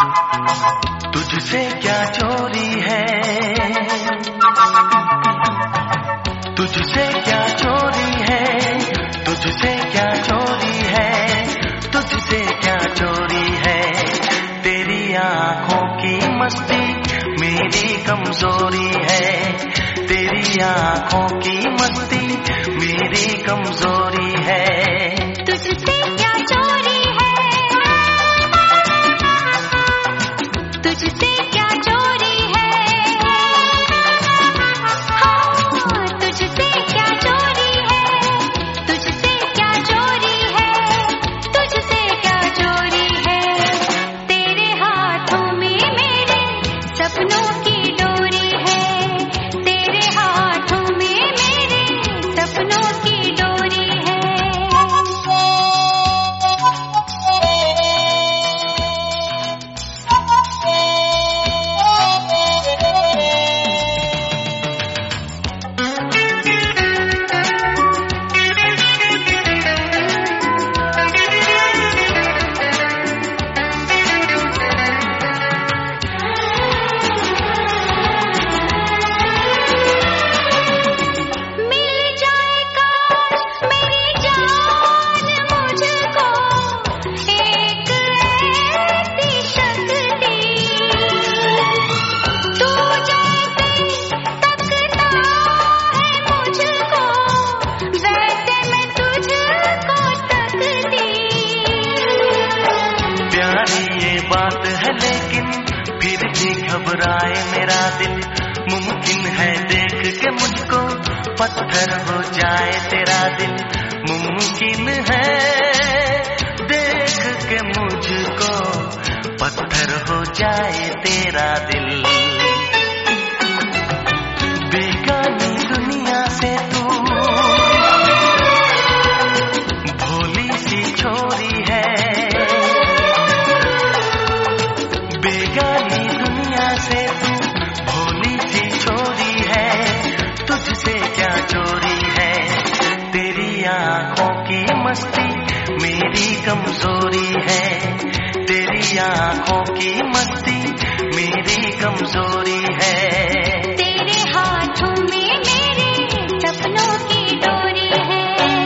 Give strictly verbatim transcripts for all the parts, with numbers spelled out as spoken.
तुझसे क्या चोरी है, तुझसे क्या चोरी है, तुझसे क्या चोरी है, तुझसे क्या चोरी है। तेरी आँखों की मस्ती मेरी कमजोरी है, तेरी आँखों की मस्ती मेरी कमजोरी है। तुझसे क्या चोरी है, तुझसे क्या चोरी है, हाँ तुझसे क्या चोरी है, तुझसे क्या चोरी है, तुझसे क्या चोरी है। तेरे हाथों में मेरे सपनों की डोरी है, तेरे हाथों में मेरे सपनों की डोरी है। बात है लेकिन फिर भी घबराए मेरा दिल। मुमकिन है देख के मुझको पत्थर हो जाए तेरा दिल, मुमकिन है देख के मुझको पत्थर हो जाए तेरा दिल। बेगानी दुनिया से तू भोली सी छोरी है, बेगानी दुनिया से तू भोली सी छोरी है। तुझसे क्या चोरी है, तेरी आँखों की मस्ती मेरी कमजोरी है, तेरी आँखों की मस्ती मेरी कमजोरी है। तेरे हाथों में मेरे सपनों की डोरी है।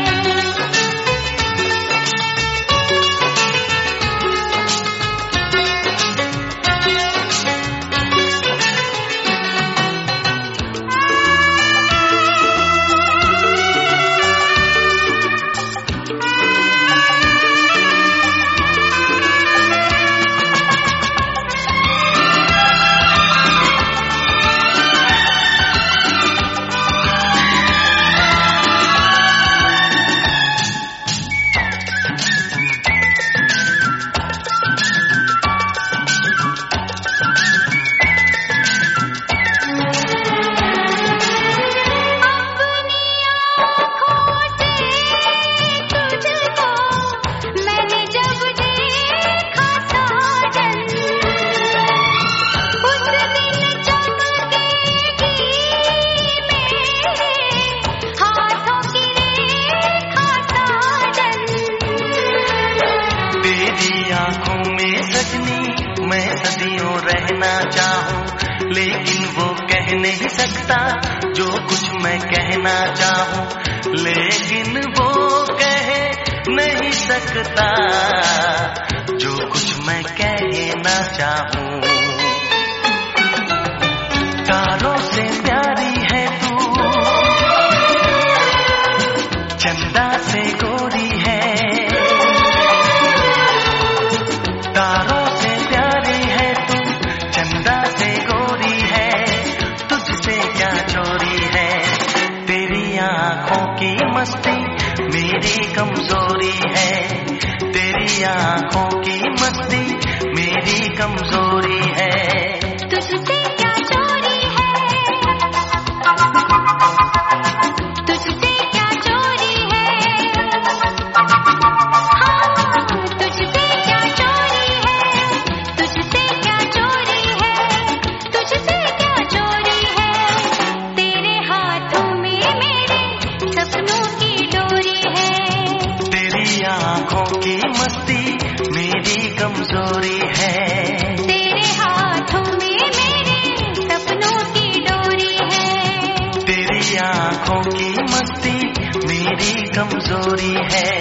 मैं सदियों रहना चाहूं लेकिन वो कह नहीं सकता जो कुछ मैं कहना चाहूं, लेकिन वो कह नहीं सकता जो कुछ मैं कहना चाहूं। तारों से प्यारी है तू, चंदा से गोरी है, तारों से प्यारी है तू, चंदा से गोरी है। तुझसे क्या चोरी है, तेरी आँखों की मस्ती मेरी कमजोरी है, तेरी आँखों की मस्ती मेरी कमजोरी है। तुझसे क्या चोरी है, तुझसे क्या चोरी है, हाँ तुझसे क्या चोरी है, तुझसे क्या चोरी है, तुझसे क्या चोरी है। तेरे हाथों में मेरे सपनों की डोरी है, तेरी आँखों की मस्ती मेरी कमजोरी है। कमजोरी है।